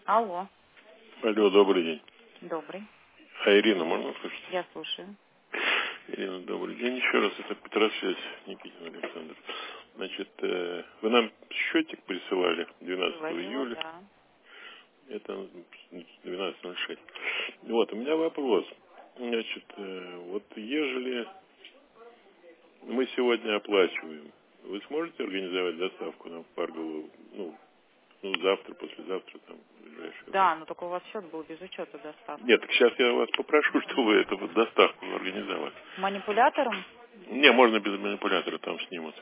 Алло. Алло, добрый день. Добрый. А Ирина, можно услышать? Я слушаю. Ирина, добрый день еще раз. Это Петросвязь, Никитин Александр. Значит, вы нам счетик присылали 12 Говорила, июля. да. Это 12:06. Вот, у меня вопрос. Значит, вот ежели мы сегодня оплачиваем, вы сможете организовать доставку нам в Паргову, ну, завтра, послезавтра, там, в ближайшее время? Да, но только у вас счет был без учета доставки. Нет, так сейчас я вас попрошу, чтобы вы эту вот доставку организовали. Манипулятором? Не, можно без манипулятора, там снимут.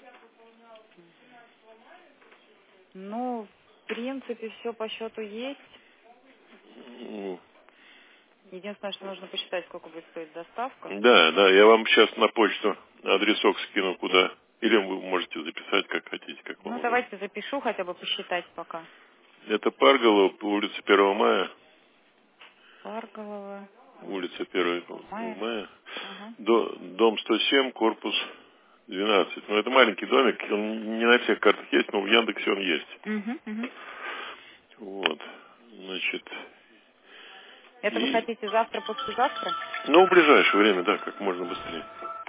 Ну, в принципе, все по счету есть. Ну, Единственное, что нужно посчитать, сколько будет стоить доставка. да, я вам сейчас на почту адресок скину, куда. Или вы можете записать, как хотите, как вам Ну, удобно. давайте запишу, хотя бы посчитать пока. Это Парголово, улица 1 мая, Парголова, улица улица 1 Мая. мая, Ага. дом 107, корпус 12. Ну, это маленький домик, он не на всех картах есть, но в Яндексе он есть. Угу, угу. Вот, значит, Это вы и, хотите завтра, послезавтра? ну, в ближайшее время, да, как можно быстрее.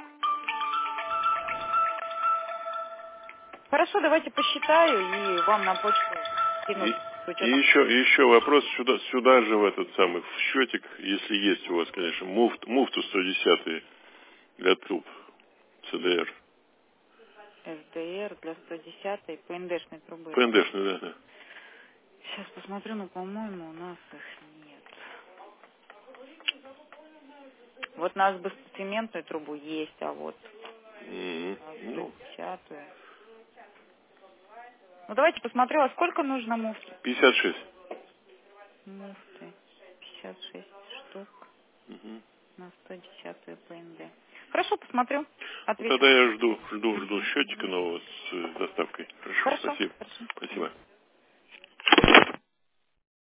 Хорошо, давайте посчитаю и вам на почту скину с И учетом. еще вопрос сюда же, в этот самый, в счетик, если есть у вас, конечно, муфту 110 для труб, ЦДР. СДР для 110-й ПНДшной трубы. ПНДшный, да. Сейчас посмотрю, но, по-моему, у нас их нет. Вот на асбестоцементную трубу есть, а вот на Ну, 110-ю. Ну, давайте посмотрю, а сколько нужно муфт? 56. Муфты. 56 штук Мгм. на 110-ю ПНД. Хорошо, посмотрю. Ну, Отвечу тогда вам. я жду счетчика нового с доставкой. Хорошо, Хорошо, спасибо. хорошо. Спасибо.